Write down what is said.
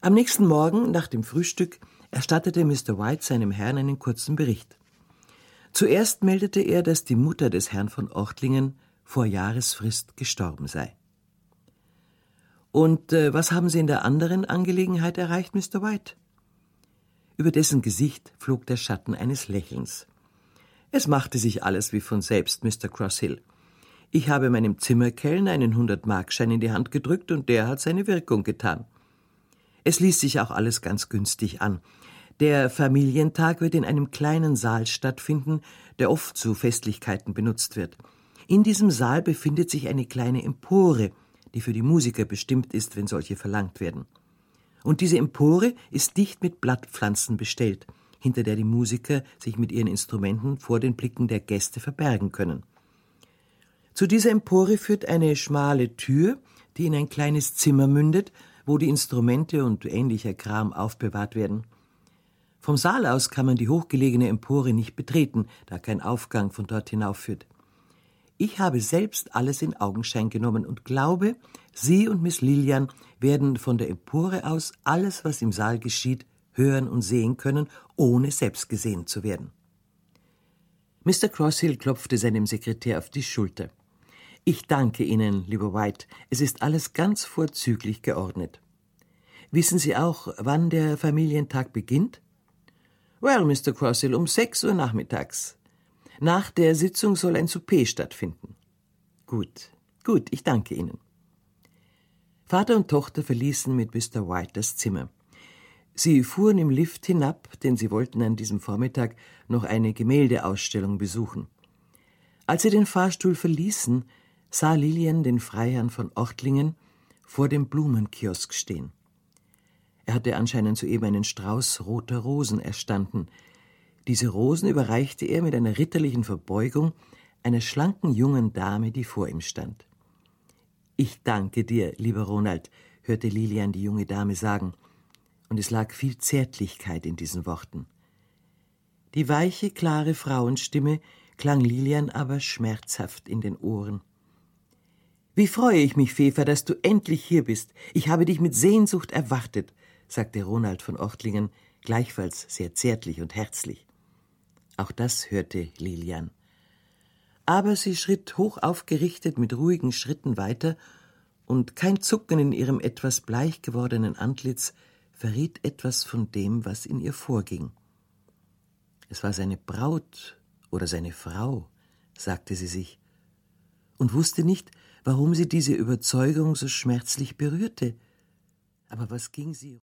Am nächsten Morgen, nach dem Frühstück, erstattete Mr. White seinem Herrn einen kurzen Bericht. Zuerst meldete er, dass die Mutter des Herrn von Ortlingen vor Jahresfrist gestorben sei. »Und was haben Sie in der anderen Angelegenheit erreicht, Mr. White?« Über dessen Gesicht flog der Schatten eines Lächelns. »Es machte sich alles wie von selbst, Mr. Crosshill. Ich habe meinem Zimmerkellner einen 100-Markschein in die Hand gedrückt und der hat seine Wirkung getan. Es ließ sich auch alles ganz günstig an. Der Familientag wird in einem kleinen Saal stattfinden, der oft zu Festlichkeiten benutzt wird. In diesem Saal befindet sich eine kleine Empore, die für die Musiker bestimmt ist, wenn solche verlangt werden. Und diese Empore ist dicht mit Blattpflanzen bestellt, hinter der die Musiker sich mit ihren Instrumenten vor den Blicken der Gäste verbergen können. Zu dieser Empore führt eine schmale Tür, die in ein kleines Zimmer mündet, wo die Instrumente und ähnlicher Kram aufbewahrt werden. Vom Saal aus kann man die hochgelegene Empore nicht betreten, da kein Aufgang von dort hinaufführt. Ich habe selbst alles in Augenschein genommen und glaube, Sie und Miss Lilian werden von der Empore aus alles, was im Saal geschieht, hören und sehen können, ohne selbst gesehen zu werden.« Mr. Crosshill klopfte seinem Sekretär auf die Schulter. »Ich danke Ihnen, lieber White. Es ist alles ganz vorzüglich geordnet. Wissen Sie auch, wann der Familientag beginnt?« »Well, Mr. Crosshill, um 6 Uhr nachmittags. Nach der Sitzung soll ein Souper stattfinden.« »Gut, ich danke Ihnen.« Vater und Tochter verließen mit Mr. White das Zimmer. Sie fuhren im Lift hinab, denn sie wollten an diesem Vormittag noch eine Gemäldeausstellung besuchen. Als sie den Fahrstuhl verließen, sah Lilian den Freiherrn von Ortlingen vor dem Blumenkiosk stehen. Er hatte anscheinend soeben einen Strauß roter Rosen erstanden. Diese Rosen überreichte er mit einer ritterlichen Verbeugung einer schlanken jungen Dame, die vor ihm stand. »Ich danke dir, lieber Ronald«, hörte Lilian die junge Dame sagen, und es lag viel Zärtlichkeit in diesen Worten. Die weiche, klare Frauenstimme klang Lilian aber schmerzhaft in den Ohren. »Wie freue ich mich, Pfeffer, dass du endlich hier bist. Ich habe dich mit Sehnsucht erwartet«, sagte Ronald von Ortlingen, gleichfalls sehr zärtlich und herzlich. Auch das hörte Lilian. Aber sie schritt hoch aufgerichtet mit ruhigen Schritten weiter, und kein Zucken in ihrem etwas bleich gewordenen Antlitz verriet etwas von dem, was in ihr vorging. Es war seine Braut oder seine Frau, sagte sie sich, und wusste nicht, warum sie diese Überzeugung so schmerzlich berührte. Aber was ging sie